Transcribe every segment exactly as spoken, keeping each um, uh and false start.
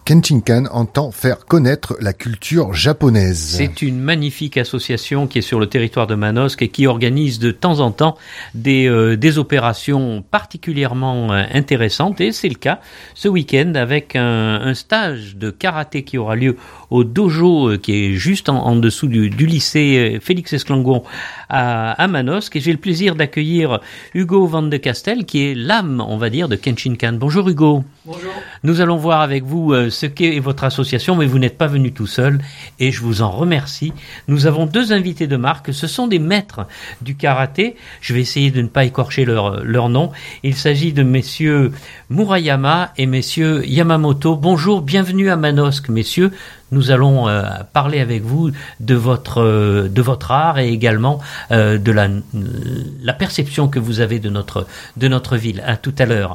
Kenshinkan entend faire connaître la culture japonaise. C'est une magnifique association qui est sur le territoire de Manosque et qui organise de temps en temps des, euh, des opérations particulièrement euh, intéressantes. Et c'est le cas ce week-end avec un, un stage de karaté qui aura lieu au dojo euh, qui est juste en, en dessous du, du lycée euh, Félix Esclangon à, à Manosque. Et j'ai le plaisir d'accueillir Hugo Van de Castel qui est l'âme, on va dire, de Kenshinkan. Bonjour Hugo. Bonjour. Nous allons voir avec vous euh, ce qu'est votre association, mais vous n'êtes pas venu tout seul et je vous en remercie. Nous avons deux invités de marque, ce sont des maîtres du karaté. Je vais essayer de ne pas écorcher leur, leur nom. Il s'agit de messieurs Murayama et messieurs Yamamoto. Bonjour, bienvenue à Manosque, messieurs. Nous allons euh, parler avec vous de votre euh, de votre art et également euh, de la la perception que vous avez de notre de notre ville. À tout à l'heure.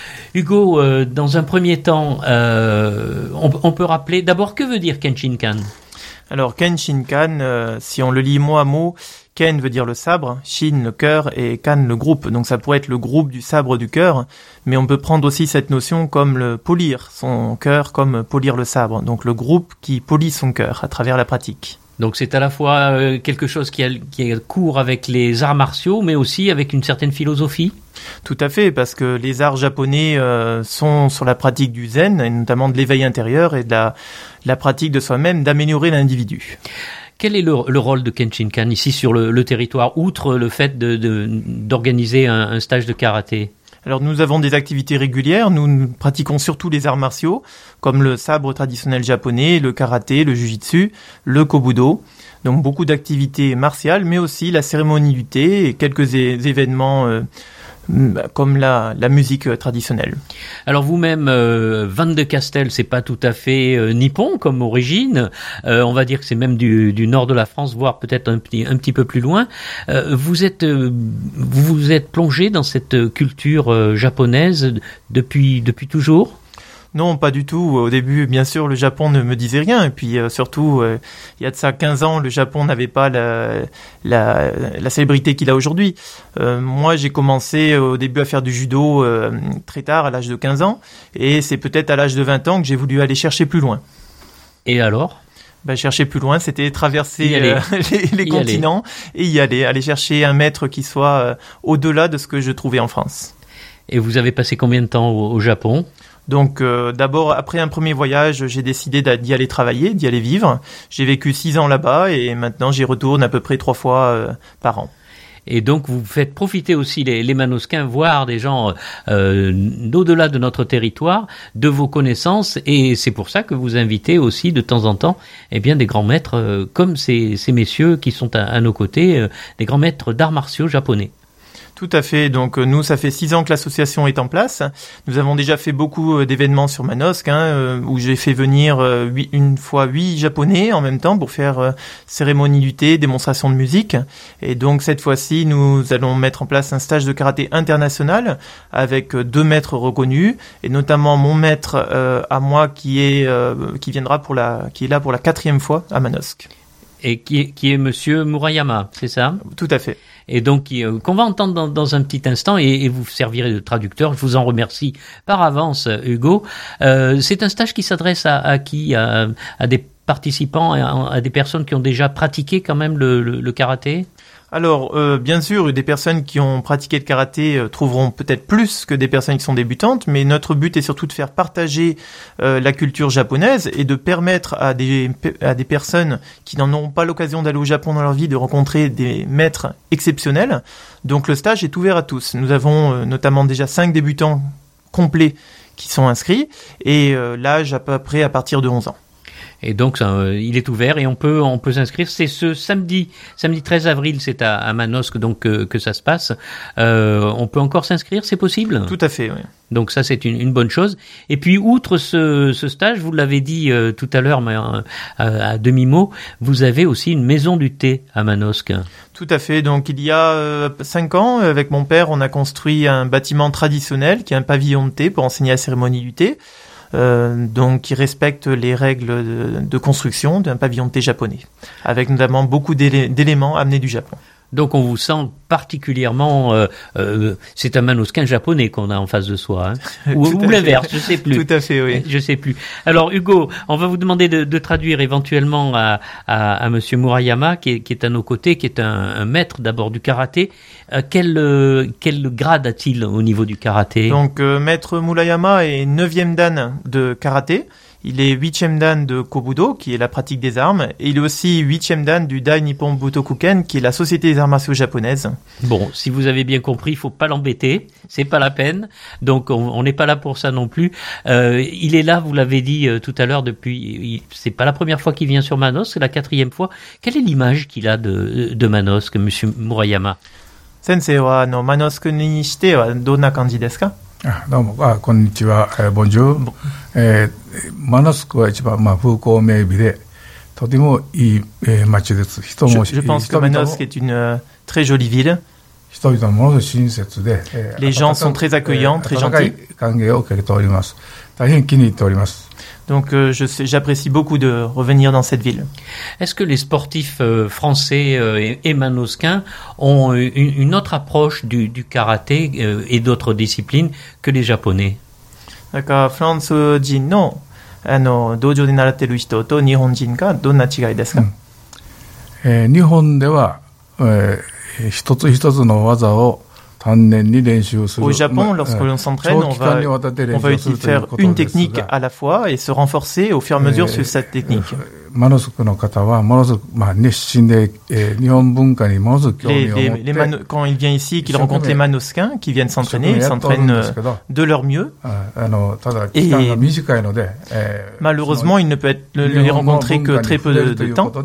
Hugo, euh, dans un premier temps, euh, on, on peut rappeler d'abord que veut dire Kenshinkan. Alors Kenshinkan, euh, si on le lit mot à mot, Ken veut dire le sabre, Shin le cœur et Kan le groupe. Donc ça pourrait être le groupe du sabre du cœur, mais on peut prendre aussi cette notion comme le polir son cœur, comme polir le sabre. Donc le groupe qui polit son cœur à travers la pratique. Donc c'est à la fois euh, quelque chose qui, a, qui est court avec les arts martiaux, mais aussi avec une certaine philosophie. Tout à fait, parce que les arts japonais euh, sont sur la pratique du zen, et notamment de l'éveil intérieur et de la, de la pratique de soi-même, d'améliorer l'individu. Quel est le, le rôle de Kenshinkan ici sur le, le territoire, outre le fait de, de, d'organiser un, un stage de karaté ? Alors nous avons des activités régulières, nous pratiquons surtout les arts martiaux, comme le sabre traditionnel japonais, le karaté, le jujitsu, le kobudo. Donc beaucoup d'activités martiales, mais aussi la cérémonie du thé et quelques é- événements euh, comme la, la musique traditionnelle. Alors vous-même, euh, Van de Castel, c'est pas tout à fait euh, nippon comme origine. Euh, on va dire que c'est même du, du nord de la France, voire peut-être un petit, un petit peu plus loin. Euh, vous êtes, euh, vous vous êtes plongé dans cette culture euh, japonaise depuis, depuis toujours ? Non, pas du tout. Au début, bien sûr, le Japon ne me disait rien. Et puis, euh, surtout, euh, il y a de ça quinze ans, le Japon n'avait pas la, la, la célébrité qu'il a aujourd'hui. Euh, moi, j'ai commencé euh, au début à faire du judo euh, très tard, à l'âge de quinze ans. Et c'est peut-être à l'âge de vingt ans que j'ai voulu aller chercher plus loin. Et alors ? Ben, chercher plus loin, c'était traverser euh, les, les y continents aller. et y aller. Aller chercher un maître qui soit euh, au-delà de ce que je trouvais en France. Et vous avez passé combien de temps au, au Japon ? Donc euh, d'abord, après un premier voyage, j'ai décidé d'y aller travailler, d'y aller vivre. J'ai vécu six ans là-bas et maintenant j'y retourne à peu près trois fois euh, par an. Et donc vous faites profiter aussi les, les Manosquins, voire des gens euh, d'au-delà de notre territoire, de vos connaissances, et c'est pour ça que vous invitez aussi de temps en temps eh bien, des grands maîtres euh, comme ces, ces messieurs qui sont à, à nos côtés, euh, des grands maîtres d'arts martiaux japonais. Tout à fait. Donc nous, ça fait six ans que l'association est en place. Nous avons déjà fait beaucoup d'événements sur Manosque, hein, où j'ai fait venir euh, huit, une fois huit Japonais en même temps pour faire euh, cérémonie du thé, démonstration de musique. Et donc cette fois-ci, nous allons mettre en place un stage de karaté international avec deux maîtres reconnus, et notamment mon maître euh, à moi qui est euh, qui viendra pour la qui est là pour la quatrième fois à Manosque. Et qui est, qui est monsieur Murayama, c'est ça ? Tout à fait. Et donc, euh, qu'on va entendre dans, dans un petit instant, et, et vous servirez de traducteur. Je vous en remercie par avance, Hugo. Euh, c'est un stage qui s'adresse à, à qui ? à, à des participants, à, à des personnes qui ont déjà pratiqué quand même le, le, le karaté ? Alors, euh, bien sûr, des personnes qui ont pratiqué le karaté euh, trouveront peut-être plus que des personnes qui sont débutantes, mais notre but est surtout de faire partager euh, la culture japonaise et de permettre à des, à des personnes qui n'en auront pas l'occasion d'aller au Japon dans leur vie de rencontrer des maîtres exceptionnels. Donc le stage est ouvert à tous. Nous avons euh, notamment déjà cinq débutants complets qui sont inscrits, et euh, l'âge à peu près à partir de onze ans. Et donc, euh, il est ouvert et on peut on peut s'inscrire. C'est ce samedi, samedi treize avril, c'est à, à Manosque donc euh, que ça se passe. Euh, on peut encore s'inscrire, c'est possible ? Tout à fait, oui. Donc ça, c'est une, une bonne chose. Et puis, outre ce, ce stage, vous l'avez dit euh, tout à l'heure, mais euh, à, à demi-mot, vous avez aussi une maison du thé à Manosque. Tout à fait. Donc, il y a euh, cinq ans, avec mon père, on a construit un bâtiment traditionnel qui est un pavillon de thé pour enseigner la cérémonie du thé. Euh, donc qui respecte les règles de, de construction d'un pavillon de thé japonais, avec notamment beaucoup d'élé- d'éléments amenés du Japon. Donc on vous sent particulièrement, euh, euh, c'est un Manosquin japonais qu'on a en face de soi, hein. ou, ou l'inverse, je sais plus. Tout à fait, oui. Je sais plus. Alors Hugo, on va vous demander de, de traduire éventuellement à, à, à Monsieur Murayama, qui est, qui est à nos côtés, qui est un, un maître d'abord du karaté. Euh, quel, euh, quel grade a-t-il au niveau du karaté? Donc euh, maître Murayama est neuvième dan de karaté. Il est huitième dan de Kobudo, qui est la pratique des armes, et il est aussi huitième dan du Dai Nippon Butokuken, qui est la société des arts martiaux japonaise. Bon, si vous avez bien compris, il faut pas l'embêter, c'est pas la peine, donc on n'est pas là pour ça non plus. Euh, il est là, vous l'avez dit euh, tout à l'heure, depuis, il, c'est pas la première fois qu'il vient sur Manosque, c'est la quatrième fois. Quelle est l'image qu'il a de, de Manosque, Monsieur Murayama? Sensei wa ano Manosque ni shite wa donna kanji desu ka? あどうもあこんにちは、えー、ボンジュール、えー、マノスクは一番、まあ、風光明媚でとてもいい、えー、街です。人も Je, je pense que Manosque est une euh, très jolie ville. 人々もものすごい親切で、えー、 Les gens sont très accueillants, très 温かい gentils. 歓迎を受けております。大変気に入っております。 Donc euh, je sais, j'apprécie beaucoup de revenir dans cette ville. Est-ce que les sportifs euh, français euh, et, et manosquins ont une, une autre approche du, du karaté euh, et d'autres disciplines que les Japonais? だからフランス人のあの道場で習っている人と日本人がどんな違いですか？ うんえー、日本では、えー、一つ一つの技を Au Japon, lorsque l'on s'entraîne, on va, on va utiliser faire une technique à la fois et se renforcer au fur et à mesure sur cette technique. Les, les, les mano- quand il vient ici, qu'il rencontre les manosquins qui viennent s'entraîner, ils s'entraînent de leur mieux. Et malheureusement, il ne peut être, ne les rencontrer que très peu de, de temps.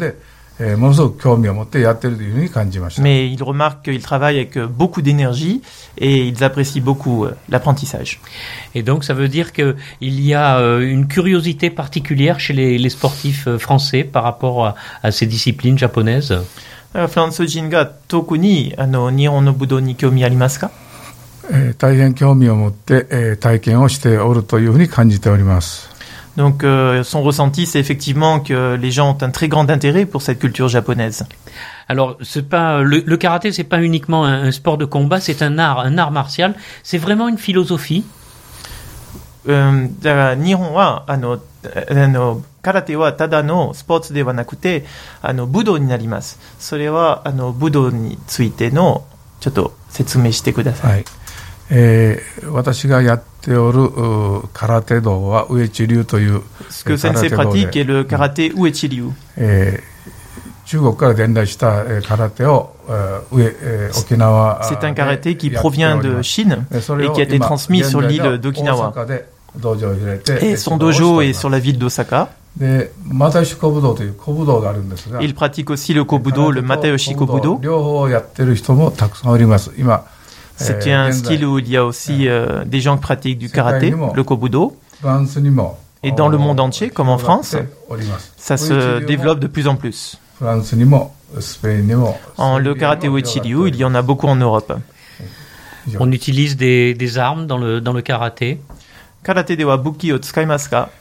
Mais ils remarquent qu'ils travaillent avec beaucoup d'énergie et ils apprécient beaucoup l'apprentissage. Et donc ça veut dire qu'il y a une curiosité particulière chez les, les sportifs français par rapport à, à ces disciplines japonaises. フランス人が特にあの日本の武道に興味ありますか？ 大変興味を持って体験をしておるというふうに感じております。 Donc euh, son ressenti, c'est effectivement que les gens ont un très grand intérêt pour cette culture japonaise. Alors, c'est pas le, le karaté, c'est pas uniquement un, un sport de combat, c'est un art, un art martial. C'est vraiment une philosophie. Euh, だから日本はあのあの空手はただのスポーツではなくてあの武道になります。それはあの武道についてのちょっと説明してください。はい。 えー、私がやっておる空手道はウエチリュウという Ce que Sensei pratique est le karaté Uechi-ryu. えー、中国から伝来した空手を上、えー、沖縄 C'est un karaté qui provient de Chine et qui a été transmis sur l'île d'Okinawa. Et son dojo est sur la ville d'Osaka. Il pratique aussi le kobudo, le Matayoshi Kobudo. C'est un style où il y a aussi euh, des gens qui pratiquent du karaté, le kobudo. Et dans le monde entier, comme en France, ça se développe de plus en plus. En le karaté Uechi-ryu, il y en a beaucoup en Europe. On utilise des, des armes dans le, dans le karaté. Karaté de wa buki o tsukaimasu ka?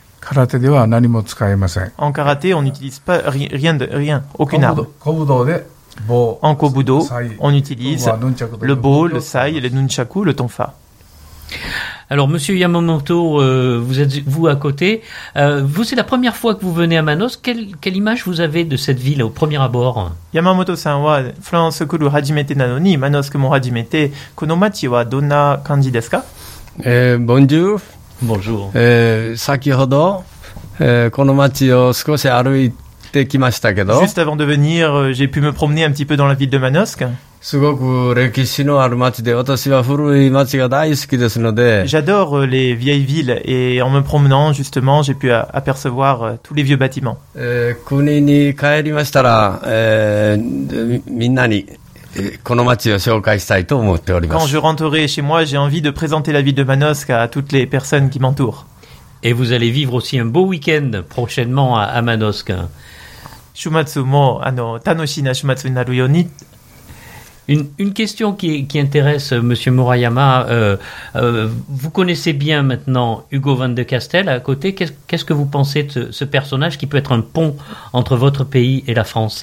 En karaté, on n'utilise pas ri- rien, de, rien, aucune arme. En kobudo, on utilise le bo, le sai, le nunchaku, le tonfa. Alors, Monsieur Yamamoto, euh, vous êtes vous à côté. Euh, vous, c'est la première fois que vous venez à Manosque. Quelle, quelle image vous avez de cette ville au premier abord? Yamamoto-san wa France kuru hajimete nano ni Manosque mo hajimete. Kono machi wa donna kanji desu ka? Eh, bonjour. Bonjour. Eh, 先ほど、えー、この街を少し歩いてきましたけど。 Juste avant de venir, j'ai pu me promener un petit peu dans la ville de Manosque. すごく歴史のある街で、私は古い街が大好きですので。 J'adore les vieilles villes et en me promenant justement, j'ai pu apercevoir tous les vieux bâtiments. えー、国に帰りましたら、えー、みんなにこの街を紹介したいと思っております。 Quand je rentrerai chez moi, j'ai envie de présenter la ville de Manosque à toutes les personnes qui m'entourent. Et vous allez vivre aussi un beau week-end prochainement à, à Manosque. Shumatsu mo ano tanoshi na shumatsu ni naru yo ni. Une, une question qui, qui intéresse Monsieur Murayama. Euh, euh, vous connaissez bien maintenant Hugo Van de Castel à côté. Qu'est-ce, qu'est-ce que vous pensez de ce, ce personnage qui peut être un pont entre votre pays et la France?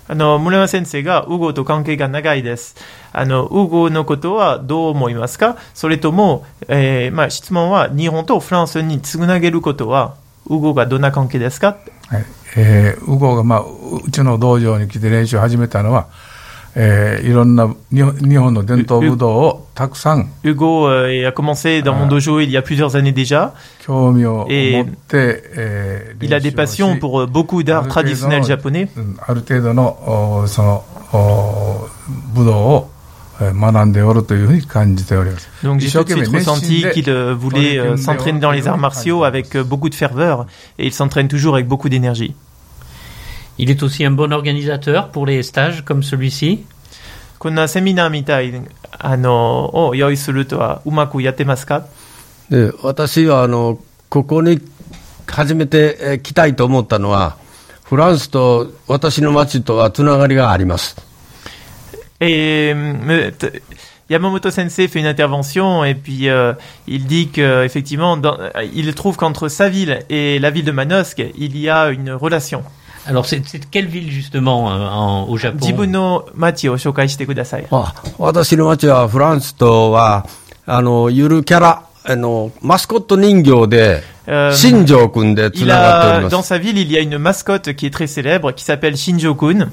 あの、村山先生がウゴと関係が長いです。あの、ウゴのことはどう思いますか？それとも、えー、まあ、質問は日本とフランスにつなげることは、ウゴがどんな関係ですか？ はい。えー、ウゴが、まあ、うちの道場に来て練習を始めたのは、えー、いろんな日本、日本の伝統武道をたくさん。 Hugo euh, a commencé dans mon dojo il y a plusieurs années déjà. 興味を持って、 えー、il a des passions pour beaucoup d'art traditionnel japonais. ある程度の、その、武道を学んでおるというふうに感じております。 Donc j'ai tout de suite ressenti qu'il euh, voulait euh, s'entraîner dans les arts martiaux avec euh, beaucoup de ferveur et il s'entraîne toujours avec beaucoup d'énergie. Il est aussi un bon organisateur pour les stages comme celui-ci. こんなセミナーみたいあのを用意するとはうまくやってますか？ で、私はあのここに初めて来たいと思ったのはフランスと私の町とはつながりがあります。 Et Yamamoto Sensei fait une intervention et puis euh, il dit que effectivement dans, il trouve qu'entre sa ville et la ville de Manosque il y a une relation. Alors c'est, c'est quelle ville justement euh, en, au Japon? 自分の町を紹介してください。 あ、私の町はフランスとはあのゆるキャラあのマスコット人形で新庄くんでつながっております。 Dans sa ville il y a une mascotte qui est très célèbre qui s'appelle Shinjo-kun.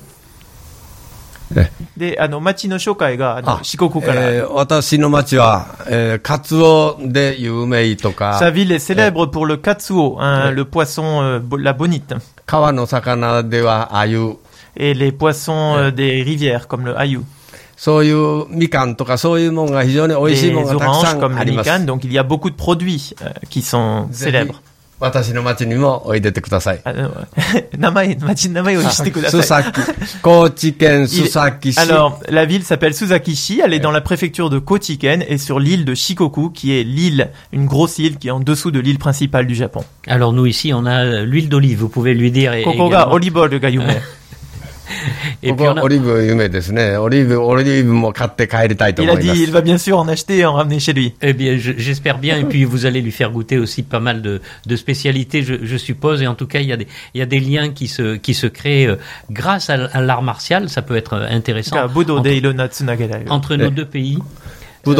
で、あの、町の紹介が、あの、四国から。 えー、私の町は、えー、カツオで有名とか。 Sa ville est célèbre pour le katsuo, hein, le poisson, euh, la bonite. 川の魚ではアユ。 Et les poissons euh, des rivières, comme le ayu. そういうみかんとかそういうものが非常に美味しいものがたくさんあります。 Des oranges comme le mikan, donc il y a beaucoup de produits euh, qui sont célèbres. 私の町にもおいでてください。 名前、町の名前をしてください。 須崎。高知県須崎市。 Alors, la ville s'appelle Suzakishi, elle est dans la préfecture de Kochiken et sur l'île de Shikoku, qui est l'île, une grosse île qui est en dessous de l'île principale du Japon. Alors nous ici, on a l'huile d'olive, vous pouvez lui dire. Koko ga olive ga yume. Et puis on a... olive yume desu ne. Olive, olive mo katte kaeritai to Il a dit, il va bien sûr en acheter et en ramener chez lui. Eh bien, je, j'espère bien. Et puis vous allez lui faire goûter aussi pas mal de, de spécialités, je, je suppose. Et en tout cas, il y a des, il y a des liens qui se, qui se créent euh, grâce à, à l'art martial. Ça peut être intéressant. Entre, entre nos deux pays. Il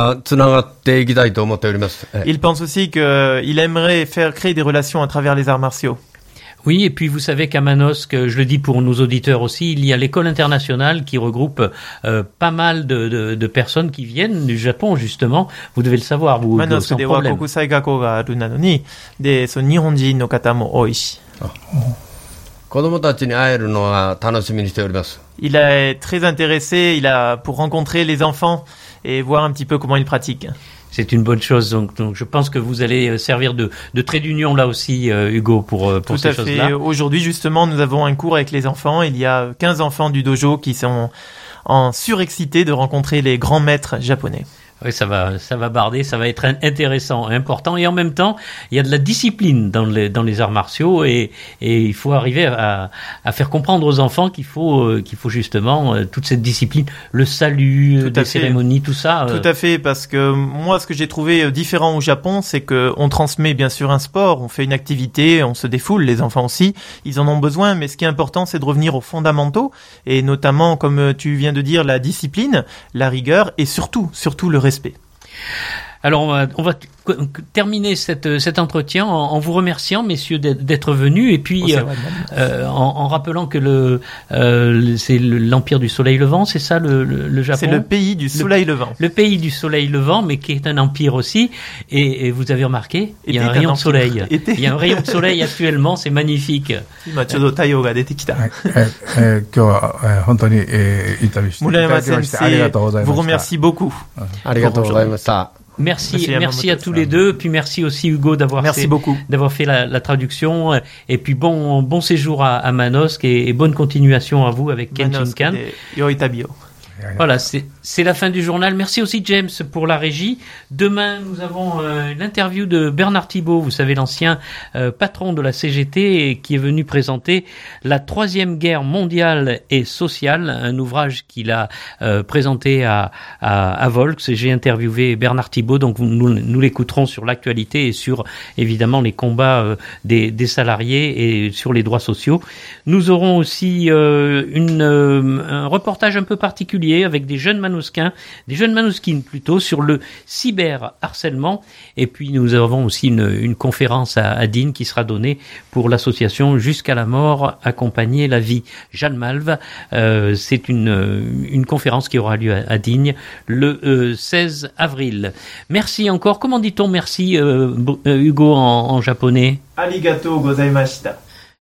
pense aussi qu'il aimerait faire créer des relations à travers les arts martiaux. Oui, et puis vous savez qu'à Manosque, je le dis pour nos auditeurs aussi, il y a l'école internationale qui regroupe euh, pas mal de, de, de personnes qui viennent du Japon, justement. Vous devez le savoir, vous, sans problème. Il est très intéressé, il a pour rencontrer les enfants et voir un petit peu comment ils pratiquent. C'est une bonne chose, donc, donc je pense que vous allez servir de, de trait d'union là aussi, euh, Hugo, pour, pour Tout ces à choses-là. Fait. Aujourd'hui, justement, nous avons un cours avec les enfants. Il y a quinze enfants du dojo qui sont en surexcités de rencontrer les grands maîtres japonais. Oui, ça va, ça va barder, ça va être intéressant, important, et en même temps, il y a de la discipline dans les dans les arts martiaux, et et il faut arriver à à faire comprendre aux enfants qu'il faut euh, qu'il faut justement euh, toute cette discipline, le salut, euh, des cérémonies, tout ça. Euh... Tout à fait, parce que moi, ce que j'ai trouvé différent au Japon, c'est que on transmet bien sûr un sport, on fait une activité, on se défoule, les enfants aussi, ils en ont besoin, mais ce qui est important, c'est de revenir aux fondamentaux, et notamment, comme tu viens de dire, la discipline, la rigueur, et surtout, surtout le respect. Alors, on va, on va t- terminer cette, cet entretien en, en vous remerciant, messieurs, d'être, d'être venus, et puis oh, euh, euh, en, en rappelant que le, euh, c'est le, l'Empire du Soleil Levant, c'est ça le, le, le Japon? C'est le pays du Soleil le, Levant. Le pays du Soleil Levant, mais qui est un empire aussi, et, et vous avez remarqué, il y a un rayon de soleil. Il y a un rayon de soleil actuellement, c'est magnifique. Muleyama Sensei vous remercie beaucoup. Merci, merci, merci à tous les deux. Puis merci aussi Hugo d'avoir merci fait, beaucoup. d'avoir fait la, la traduction. Et puis bon, bon séjour à, à Manosque et, et bonne continuation à vous avec Kenshin-kan. Voilà, c'est, c'est la fin du journal. Merci aussi James pour la régie. Demain, nous avons euh, l'interview de Bernard Thibault, vous savez, l'ancien euh, patron de la C G T, et qui est venu présenter La Troisième Guerre mondiale et sociale, un ouvrage qu'il a euh, présenté à, à, à Volks. Et j'ai interviewé Bernard Thibault, donc nous, nous l'écouterons sur l'actualité et sur, évidemment, les combats euh, des, des salariés et sur les droits sociaux. Nous aurons aussi euh, une, euh, un reportage un peu particulier avec des jeunes Manosquins, des jeunes Manouskines plutôt, sur le cyberharcèlement. Et puis nous avons aussi une, une conférence à, à Digne qui sera donnée pour l'association Jusqu'à la mort, accompagner la vie. Jeanne Malve, euh, c'est une, une conférence qui aura lieu à, à Digne le euh, seize avril. Merci encore. Comment dit-on merci, euh, Hugo, en, en japonais? Arigatou gozaimashita.